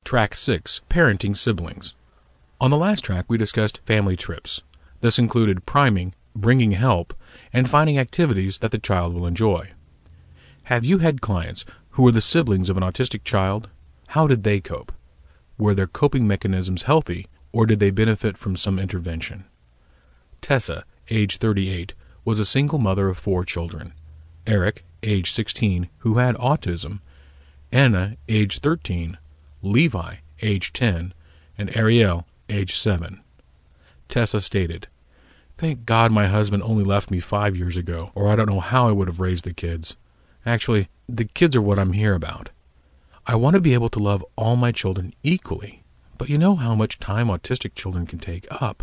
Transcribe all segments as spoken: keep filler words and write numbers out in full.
Track six, Parenting Siblings. On the last track, we discussed family trips. This included priming, bringing help, and finding activities that the child will enjoy. Have you had clients who were the siblings of an autistic child? How did they cope? Were their coping mechanisms healthy, or did they benefit from some intervention? Tessa, age thirty-eight, was a single mother of four children. Eric, age sixteen, who had autism. Anna, age thirteen. Levi, age ten. And Ariel, age seven. Tessa stated, "Thank God my husband only left me five years ago, or I don't know how I would have raised the kids. Actually, the kids are what I'm here about. I want to be able to love all my children equally, but you know how much time autistic children can take up.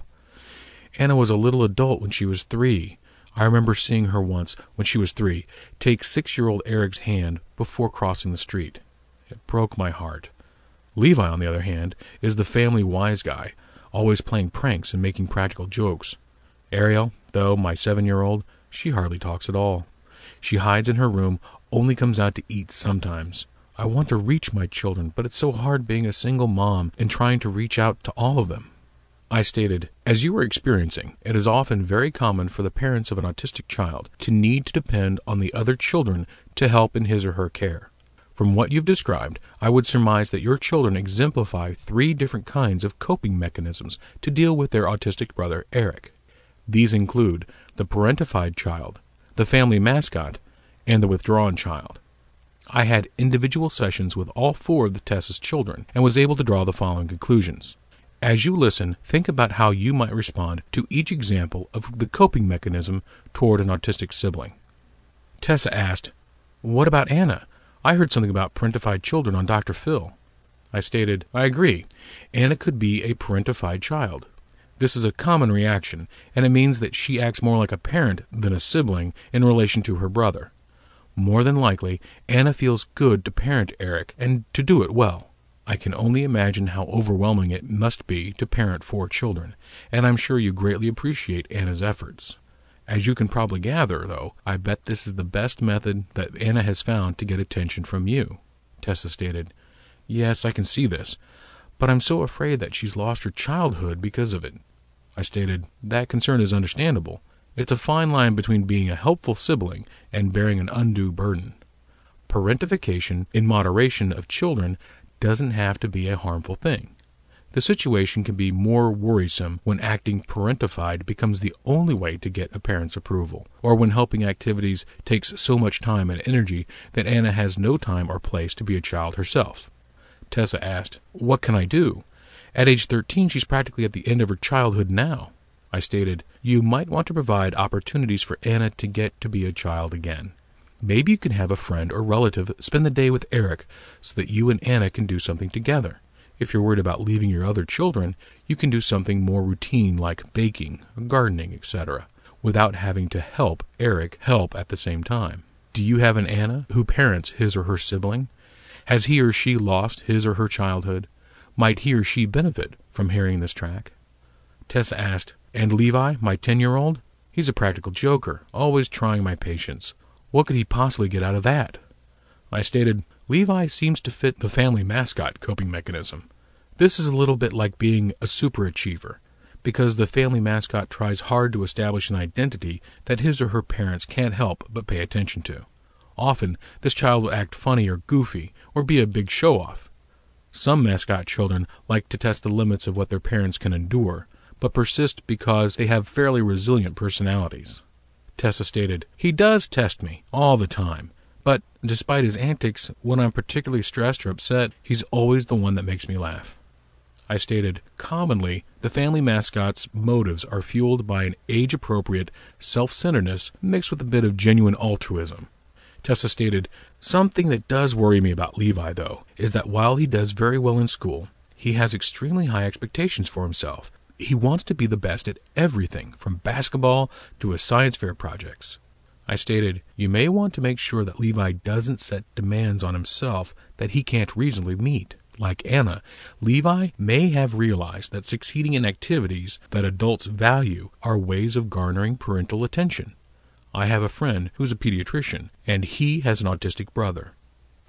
Anna was a little adult when she was three. I remember seeing her once, when she was three, take six-year-old Eric's hand before crossing the street. It broke my heart. Levi, on the other hand, is the family wise guy, always playing pranks and making practical jokes. Ariel, though, my seven-year-old, she hardly talks at all. She hides in her room, only comes out to eat sometimes. I want to reach my children, but it's so hard being a single mom and trying to reach out to all of them." I stated, "As you are experiencing, it is often very common for the parents of an autistic child to need to depend on the other children to help in his or her care. From what you've described, I would surmise that your children exemplify three different kinds of coping mechanisms to deal with their autistic brother, Eric. These include the parentified child, the family mascot, and the withdrawn child. I had individual sessions with all four of the Tessa's children and was able to draw the following conclusions. As you listen, think about how you might respond to each example of the coping mechanism toward an autistic sibling." Tessa asked, "What about Anna? I heard something about parentified children on Doctor Phil." I stated, "I agree. Anna could be a parentified child. This is a common reaction, and it means that she acts more like a parent than a sibling in relation to her brother. More than likely, Anna feels good to parent Eric and to do it well. I can only imagine how overwhelming it must be to parent four children, and I'm sure you greatly appreciate Anna's efforts. As you can probably gather, though, I bet this is the best method that Anna has found to get attention from you." Tessa stated, "Yes, I can see this, but I'm so afraid that she's lost her childhood because of it." I stated, "That concern is understandable. It's a fine line between being a helpful sibling and bearing an undue burden. Parentification in moderation of children doesn't have to be a harmful thing. The situation can be more worrisome when acting parentified becomes the only way to get a parent's approval, or when helping activities takes so much time and energy that Anna has no time or place to be a child herself." Tessa asked, "What can I do? At age thirteen, she's practically at the end of her childhood now." I stated, "You might want to provide opportunities for Anna to get to be a child again. Maybe you can have a friend or relative spend the day with Eric so that you and Anna can do something together. If you're worried about leaving your other children, you can do something more routine like baking, gardening, et cetera, without having to help Eric help at the same time. Do you have an Anna who parents his or her sibling? Has he or she lost his or her childhood? Might he or she benefit from hearing this track?" Tessa asked, "And Levi, my ten-year-old? He's a practical joker, always trying my patience. What could he possibly get out of that?" I stated, "Levi seems to fit the family mascot coping mechanism. This is a little bit like being a superachiever, because the family mascot tries hard to establish an identity that his or her parents can't help but pay attention to. Often, this child will act funny or goofy, or be a big show-off. Some mascot children like to test the limits of what their parents can endure, but persist because they have fairly resilient personalities." Tessa stated, "He does test me, all the time. But, despite his antics, when I'm particularly stressed or upset, he's always the one that makes me laugh." I stated, "Commonly, the family mascot's motives are fueled by an age-appropriate self-centeredness mixed with a bit of genuine altruism." Tessa stated, "Something that does worry me about Levi, though, is that while he does very well in school, he has extremely high expectations for himself. He wants to be the best at everything, from basketball to his science fair projects." I stated, "You may want to make sure that Levi doesn't set demands on himself that he can't reasonably meet. Like Anna, Levi may have realized that succeeding in activities that adults value are ways of garnering parental attention. I have a friend who's a pediatrician, and he has an autistic brother.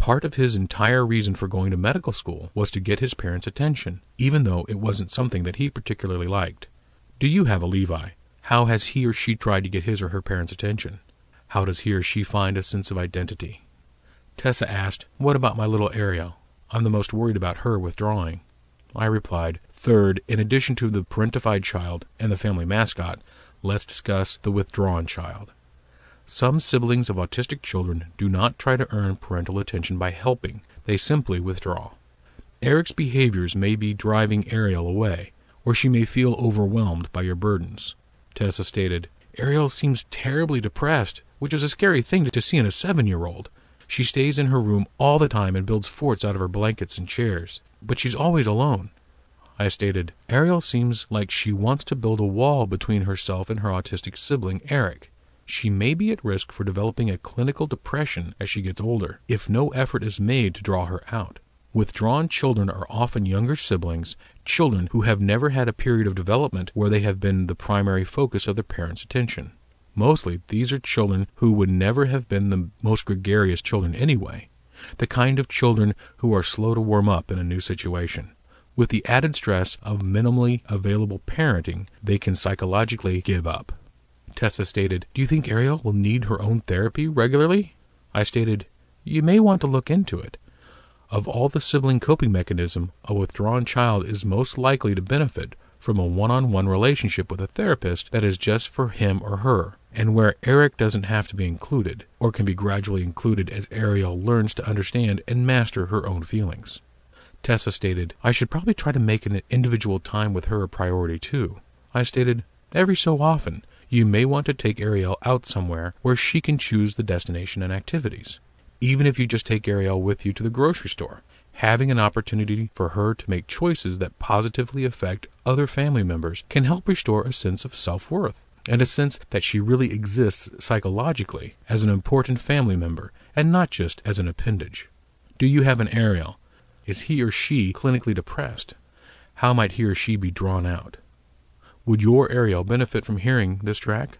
Part of his entire reason for going to medical school was to get his parents' attention, even though it wasn't something that he particularly liked. Do you have a Levi? How has he or she tried to get his or her parents' attention? How does he or she find a sense of identity? Tessa asked, what about my little Ariel? I'm the most worried about her withdrawing. I replied, third, in addition to the parentified child and the family mascot, let's discuss the withdrawn child. Some siblings of autistic children do not try to earn parental attention by helping. They simply withdraw. Eric's behaviors may be driving Ariel away, or she may feel overwhelmed by your burdens. Tessa stated, Ariel seems terribly depressed, which is a scary thing to see in a seven-year-old. She stays in her room all the time and builds forts out of her blankets and chairs, but she's always alone. I stated, Ariel seems like she wants to build a wall between herself and her autistic sibling, Eric. She may be at risk for developing a clinical depression as she gets older, if no effort is made to draw her out. Withdrawn children are often younger siblings, children who have never had a period of development where they have been the primary focus of their parents' attention. Mostly, these are children who would never have been the most gregarious children anyway, the kind of children who are slow to warm up in a new situation. With the added stress of minimally available parenting, they can psychologically give up. Tessa stated, do you think Ariel will need her own therapy regularly? I stated, you may want to look into it. Of all the sibling coping mechanism, a withdrawn child is most likely to benefit from a one-on-one relationship with a therapist that is just for him or her, and where Eric doesn't have to be included, or can be gradually included as Ariel learns to understand and master her own feelings. Tessa stated, I should probably try to make an individual time with her a priority too. I stated, every so often, you may want to take Ariel out somewhere where she can choose the destination and activities. Even if you just take Ariel with you to the grocery store, having an opportunity for her to make choices that positively affect other family members can help restore a sense of self-worth and a sense that she really exists psychologically as an important family member and not just as an appendage. Do you have an Ariel? Is he or she clinically depressed? How might he or she be drawn out? Would your Ariel benefit from hearing this track?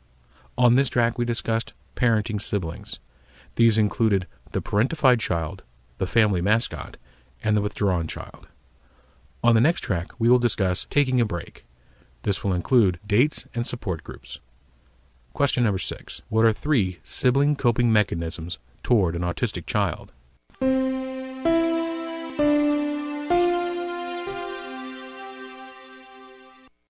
On this track we discussed parenting siblings. These included the parentified child, the family mascot, and the withdrawn child. On the next track we will discuss taking a break. This will include dates and support groups. Question number six. What are three sibling coping mechanisms toward an autistic child?